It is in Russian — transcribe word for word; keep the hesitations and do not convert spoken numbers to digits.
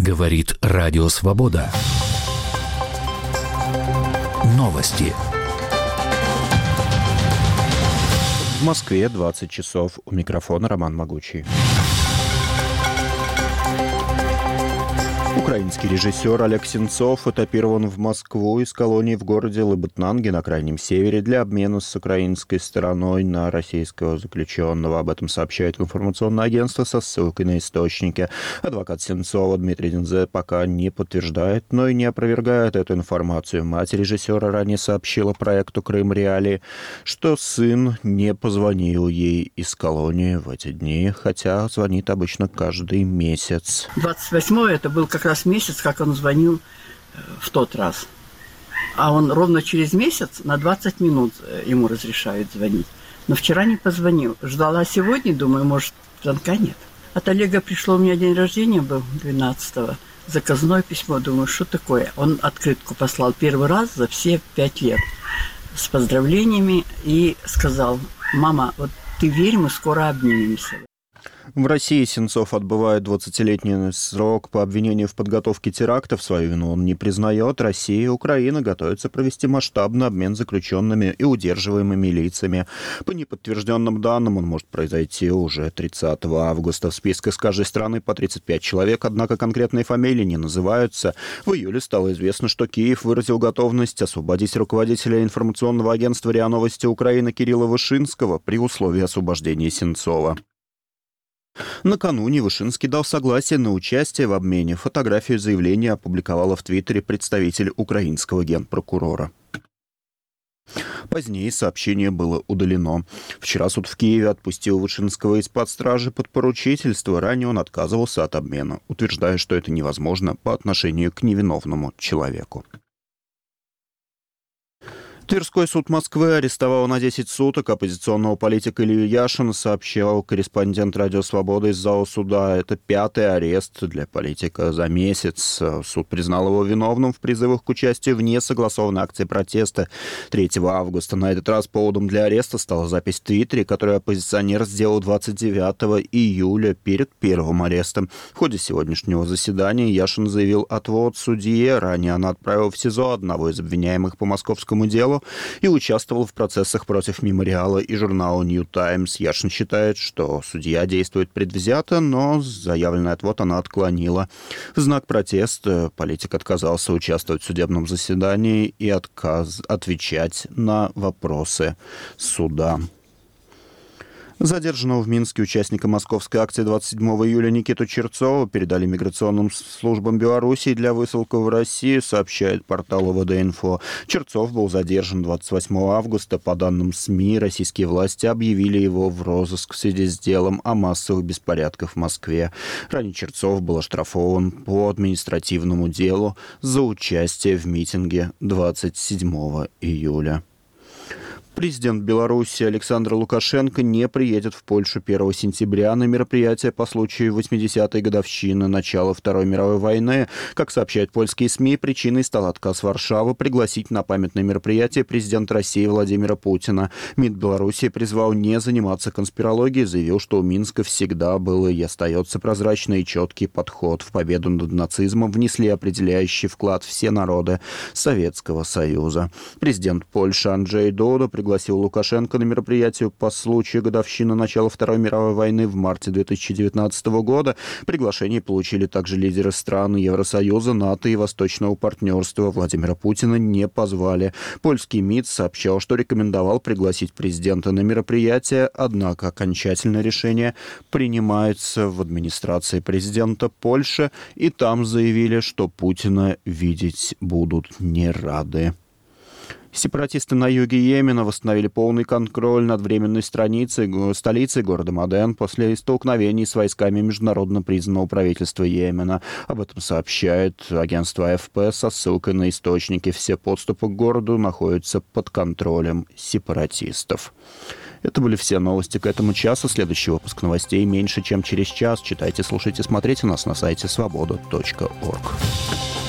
Говорит Радио Свобода. Новости. В Москве двадцать часов. У микрофона Роман Могучий. Украинский режиссер Олег Сенцов этапирован в Москву из колонии в городе Лабытнанги на Крайнем Севере для обмена с украинской стороной на российского заключенного. Об этом сообщает информационное агентство со ссылкой на источники. Адвокат Сенцова Дмитрий Дензе пока не подтверждает, но и не опровергает эту информацию. Мать режиссера ранее сообщила проекту «Крым Реалии», что сын не позвонил ей из колонии в эти дни, хотя звонит обычно каждый месяц. двадцать восьмое это был как раз месяц, как он звонил в тот раз. А он ровно через месяц на двадцать минут ему разрешают звонить. Но вчера не позвонил. Ждала сегодня, думаю, может, звонка нет. От Олега пришло, у меня день рождения был двенадцатого. Заказное письмо. Думаю, что такое? Он открытку послал первый раз за все пять лет. С поздравлениями. И сказал: мама, вот ты верь, мы скоро обнимемся. В России Сенцов отбывает двадцатилетний срок по обвинению в подготовке терактов. Свою вину он не признает. Россия и Украина готовятся провести масштабный обмен заключенными и удерживаемыми лицами. По неподтвержденным данным, он может произойти уже тридцатого августа. В списках с каждой страны по тридцать пять человек, однако конкретные фамилии не называются. В июле стало известно, что Киев выразил готовность освободить руководителя информационного агентства РИА Новости Украины Кирилла Вышинского при условии освобождения Сенцова. Накануне Вышинский дал согласие на участие в обмене. Фотографию заявления опубликовала в Твиттере представитель украинского генпрокурора. Позднее сообщение было удалено. Вчера суд в Киеве отпустил Вышинского из-под стражи под поручительство. Ранее он отказывался от обмена, утверждая, что это невозможно по отношению к невиновному человеку. Тверской суд Москвы арестовал на десять суток оппозиционного политика Илью Яшина, сообщал корреспондент Радио Свобода из зала суда. Это пятый арест для политика за месяц. Суд признал его виновным в призывах к участию в несогласованной акции протеста третьего августа. На этот раз поводом для ареста стала запись в Твиттере, которую оппозиционер сделал двадцать девятого июля перед первым арестом. В ходе сегодняшнего заседания Яшин заявил отвод судье. Ранее она отправила в СИЗО одного из обвиняемых по московскому делу и участвовал в процессах против «Мемориала» и журнала «Нью Таймс». Яшин считает, что судья действует предвзято, но заявленный отвод она отклонила. В знак протеста политик отказался участвовать в судебном заседании и отказ отвечать на вопросы суда. Задержанного в Минске участника московской акции двадцать седьмого июля Никиту Черцова передали миграционным службам Белоруссии для высылки в Россию, сообщает портал о вэ дэ инфо. Черцов был задержан двадцать восьмого августа. По данным СМИ, российские власти объявили его в розыск в связи с делом о массовых беспорядках в Москве. Ранее Черцов был оштрафован по административному делу за участие в митинге двадцать седьмого июля. Президент Беларуси Александр Лукашенко не приедет в Польшу первого сентября на мероприятие по случаю восьмидесятой годовщины начала Второй мировой войны. Как сообщают польские СМИ, причиной стал отказ Варшавы пригласить на памятное мероприятие президента России Владимира Путина. МИД Беларуси призвал не заниматься конспирологией, заявил, что у Минска всегда был и остается прозрачный и четкий подход. В победу над нацизмом внесли определяющий вклад все народы Советского Союза. Президент Польши Анджей Дуда пригласил Лукашенко на мероприятие по случаю годовщины начала Второй мировой войны в марте две тысячи девятнадцатого года. Приглашение получили также лидеры стран Евросоюза, НАТО и Восточного партнерства. Владимира Путина не позвали. Польский МИД сообщал, что рекомендовал пригласить президента на мероприятие, однако окончательное решение принимается в администрации президента Польши, и там заявили, что Путина видеть будут не рады. Сепаратисты на юге Йемена восстановили полный контроль над временной страницей, столицей города Маден после столкновений с войсками международно признанного правительства Йемена. Об этом сообщает агентство а эф пэ со ссылкой на источники. Все подступы к городу находятся под контролем сепаратистов. Это были все новости к этому часу. Следующий выпуск новостей меньше, чем через час. Читайте, слушайте, смотрите нас на сайте свобода точка орг.